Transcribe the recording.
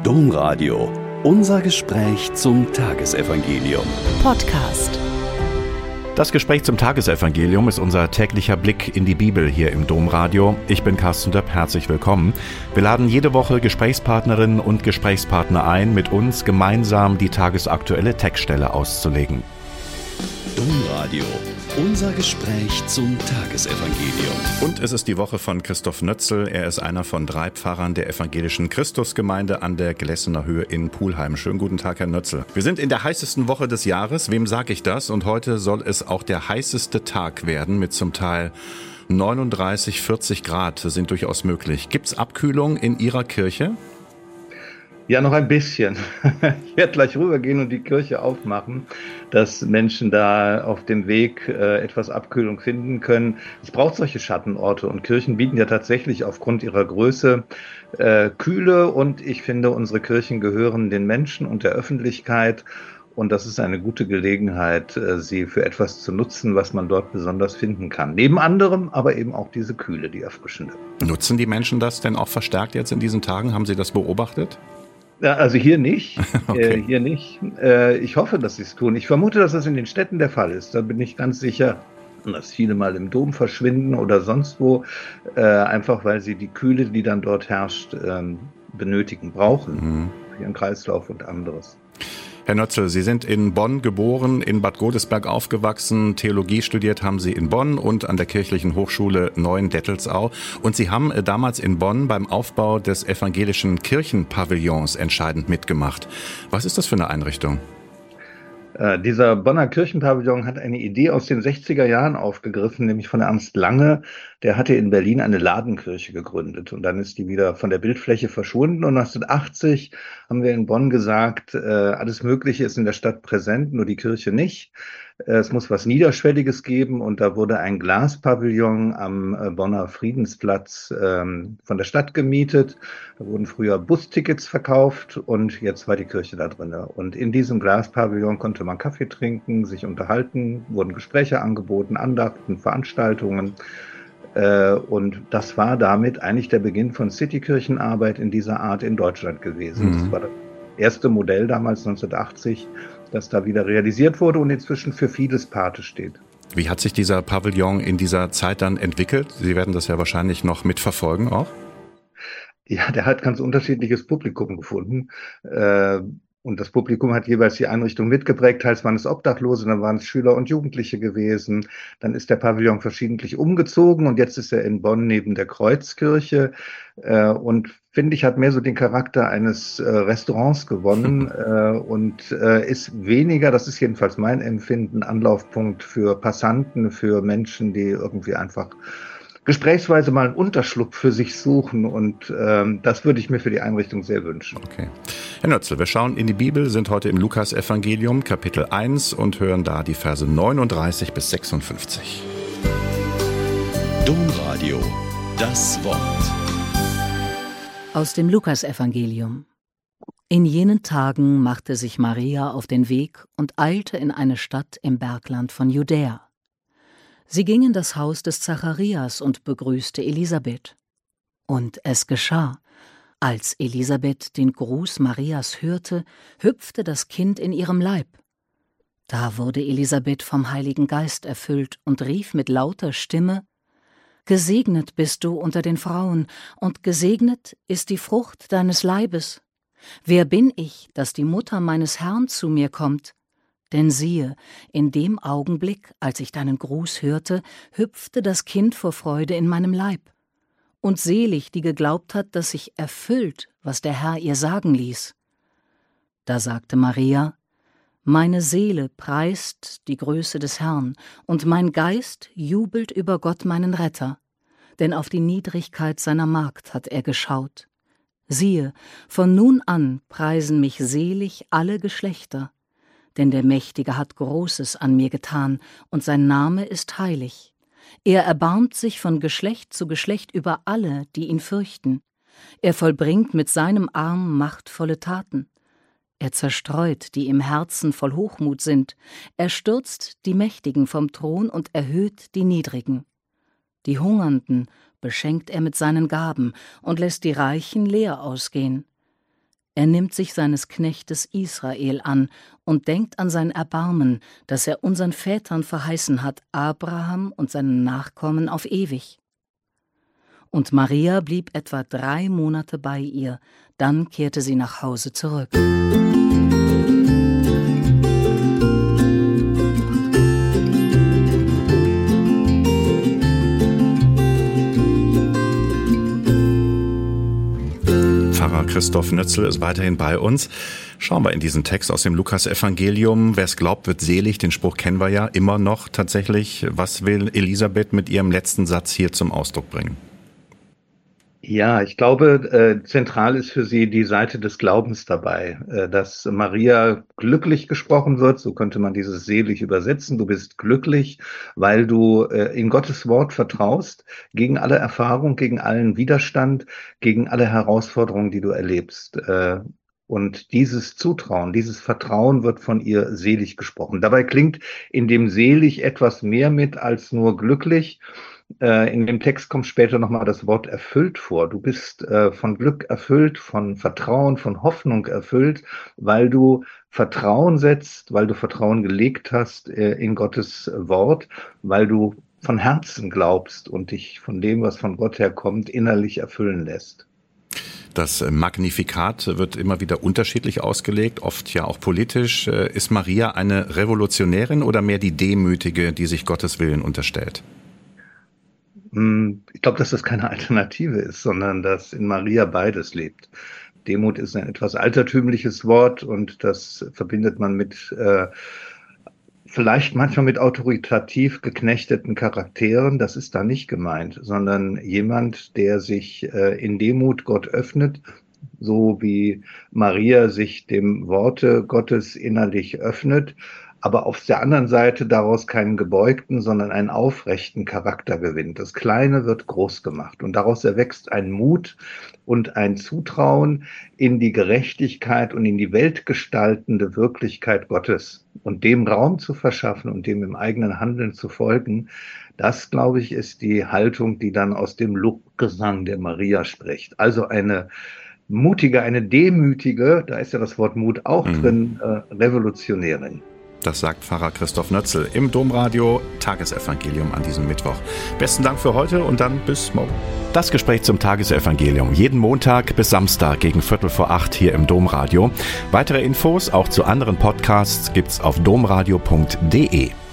Domradio. Unser Gespräch zum Tagesevangelium. Podcast. Das Gespräch zum Tagesevangelium ist unser täglicher Blick in die Bibel hier im Domradio. Ich bin Carsten Döpp, herzlich willkommen. Wir laden jede Woche Gesprächspartnerinnen und Gesprächspartner ein, mit uns gemeinsam die tagesaktuelle Textstelle auszulegen. Domradio. Unser Gespräch zum Tagesevangelium. Und es ist die Woche von Christoph Nötzl. Er ist einer von 3 Pfarrern der evangelischen Christusgemeinde an der Glessener Höhe in Pulheim. Schönen guten Tag, Herr Nötzl. Wir sind in der heißesten Woche des Jahres. Wem sage ich das? Und heute soll es auch der heißeste Tag werden mit zum Teil 39, 40 Grad sind durchaus möglich. Gibt's Abkühlung in Ihrer Kirche? Ja, noch ein bisschen. Ich werde gleich rübergehen und die Kirche aufmachen, dass Menschen da auf dem Weg etwas Abkühlung finden können. Es braucht solche Schattenorte und Kirchen bieten ja tatsächlich aufgrund ihrer Größe Kühle, und ich finde, unsere Kirchen gehören den Menschen und der Öffentlichkeit, und das ist eine gute Gelegenheit, sie für etwas zu nutzen, was man dort besonders finden kann. Neben anderem aber eben auch diese Kühle, die erfrischende. Nutzen die Menschen das denn auch verstärkt jetzt in diesen Tagen? Haben Sie das beobachtet? Also hier nicht, Okay. hier nicht. Ich hoffe, dass sie es tun. Ich vermute, dass das in den Städten der Fall ist. Da bin ich ganz sicher, dass viele mal im Dom verschwinden oder sonst wo, einfach weil sie die Kühle, die dann dort herrscht, benötigen, brauchen. Für ihren Kreislauf und anderes. Herr Nötzl, Sie sind in Bonn geboren, in Bad Godesberg aufgewachsen, Theologie studiert haben Sie in Bonn und an der Kirchlichen Hochschule Neuendettelsau. Und Sie haben damals in Bonn beim Aufbau des evangelischen Kirchenpavillons entscheidend mitgemacht. Was ist das für eine Einrichtung? Dieser Bonner Kirchenpavillon hat eine Idee aus den 60er Jahren aufgegriffen, nämlich von Ernst Lange. Der hatte in Berlin eine Ladenkirche gegründet und dann ist die wieder von der Bildfläche verschwunden. Und 1980 haben wir in Bonn gesagt, alles Mögliche ist in der Stadt präsent, nur die Kirche nicht. Es muss was Niederschwelliges geben, und da wurde ein Glaspavillon am Bonner Friedensplatz von der Stadt gemietet. Da wurden früher Bustickets verkauft und jetzt war die Kirche da drin. Und in diesem Glaspavillon konnte man Kaffee trinken, sich unterhalten, wurden Gespräche angeboten, Andachten, Veranstaltungen. Und das war damit eigentlich der Beginn von Citykirchenarbeit in dieser Art in Deutschland gewesen. Das war das erste Modell damals 1980, das da wieder realisiert wurde und inzwischen für vieles Pate steht. Wie hat sich dieser Pavillon in dieser Zeit dann entwickelt? Sie werden das ja wahrscheinlich noch mitverfolgen auch. Ja, der hat ganz unterschiedliches Publikum gefunden. Und das Publikum hat jeweils die Einrichtung mitgeprägt. Teils waren es Obdachlose, dann waren es Schüler und Jugendliche gewesen. Dann ist der Pavillon verschiedentlich umgezogen und jetzt ist er in Bonn neben der Kreuzkirche. Und finde ich, hat mehr so den Charakter eines Restaurants gewonnen und ist weniger, das ist jedenfalls mein Empfinden, Anlaufpunkt für Passanten, für Menschen, die irgendwie einfach gesprächsweise mal einen Unterschlupf für sich suchen, und das würde ich mir für die Einrichtung sehr wünschen. Okay. Herr Nötzl, wir schauen in die Bibel, sind heute im Lukas-Evangelium, Kapitel 1 und hören da die Verse 39 bis 56. Domradio. Das Wort. Aus dem Lukas-Evangelium. In jenen Tagen machte sich Maria auf den Weg und eilte in eine Stadt im Bergland von Judäa. Sie ging in das Haus des Zacharias und begrüßte Elisabeth. Und es geschah, als Elisabeth den Gruß Marias hörte, hüpfte das Kind in ihrem Leib. Da wurde Elisabeth vom Heiligen Geist erfüllt und rief mit lauter Stimme: Gesegnet bist du unter den Frauen, und gesegnet ist die Frucht deines Leibes. Wer bin ich, dass die Mutter meines Herrn zu mir kommt? Denn siehe, in dem Augenblick, als ich deinen Gruß hörte, hüpfte das Kind vor Freude in meinem Leib. Und selig, die geglaubt hat, dass sich erfüllt, was der Herr ihr sagen ließ. Da sagte Maria: Meine Seele preist die Größe des Herrn, und mein Geist jubelt über Gott meinen Retter. Denn auf die Niedrigkeit seiner Magd hat er geschaut. Siehe, von nun an preisen mich selig alle Geschlechter. Denn der Mächtige hat Großes an mir getan, und sein Name ist heilig. Er erbarmt sich von Geschlecht zu Geschlecht über alle, die ihn fürchten. Er vollbringt mit seinem Arm machtvolle Taten. Er zerstreut, die im Herzen voll Hochmut sind. Er stürzt die Mächtigen vom Thron und erhöht die Niedrigen. Die Hungernden beschenkt er mit seinen Gaben und lässt die Reichen leer ausgehen. Er nimmt sich seines Knechtes Israel an und denkt an sein Erbarmen, das er unseren Vätern verheißen hat, Abraham und seinen Nachkommen auf ewig. Und Maria blieb etwa 3 Monate bei ihr, dann kehrte sie nach Hause zurück. Pfarrer Christoph Nötzl ist weiterhin bei uns. Schauen wir in diesen Text aus dem Lukas-Evangelium. Wer es glaubt, wird selig. Den Spruch kennen wir ja immer noch tatsächlich. Was will Elisabeth mit ihrem letzten Satz hier zum Ausdruck bringen? Ja, ich glaube, zentral ist für sie die Seite des Glaubens dabei, dass Maria glücklich gesprochen wird, so könnte man dieses selig übersetzen. Du bist glücklich, weil du in Gottes Wort vertraust, gegen alle Erfahrung, gegen allen Widerstand, gegen alle Herausforderungen, die du erlebst. Und dieses Zutrauen, dieses Vertrauen wird von ihr selig gesprochen. Dabei klingt in dem selig etwas mehr mit als nur glücklich. In dem Text kommt später nochmal das Wort erfüllt vor. Du bist von Glück erfüllt, von Vertrauen, von Hoffnung erfüllt, weil du Vertrauen setzt, weil du Vertrauen gelegt hast in Gottes Wort, weil du von Herzen glaubst und dich von dem, was von Gott herkommt, innerlich erfüllen lässt. Das Magnifikat wird immer wieder unterschiedlich ausgelegt, oft ja auch politisch. Ist Maria eine Revolutionärin oder mehr die Demütige, die sich Gottes Willen unterstellt? Ich glaube, dass das keine Alternative ist, sondern dass in Maria beides lebt. Demut ist ein etwas altertümliches Wort und das verbindet man mit vielleicht manchmal mit autoritativ geknechteten Charakteren. Das ist da nicht gemeint, sondern jemand, der sich in Demut Gott öffnet, so wie Maria sich dem Worte Gottes innerlich öffnet, aber auf der anderen Seite daraus keinen gebeugten, sondern einen aufrechten Charakter gewinnt. Das Kleine wird groß gemacht und daraus erwächst ein Mut und ein Zutrauen in die Gerechtigkeit und in die weltgestaltende Wirklichkeit Gottes und dem Raum zu verschaffen und dem im eigenen Handeln zu folgen. Das, glaube ich, ist die Haltung, die dann aus dem Lobgesang der Maria spricht. Also eine mutige, eine demütige, da ist ja das Wort Mut auch drin, Revolutionärin. Das sagt Pfarrer Christoph Nötzl im Domradio Tagesevangelium an diesem Mittwoch. Besten Dank für heute und dann bis morgen. Das Gespräch zum Tagesevangelium jeden Montag bis Samstag gegen 7:45 hier im Domradio. Weitere Infos auch zu anderen Podcasts gibt's auf domradio.de.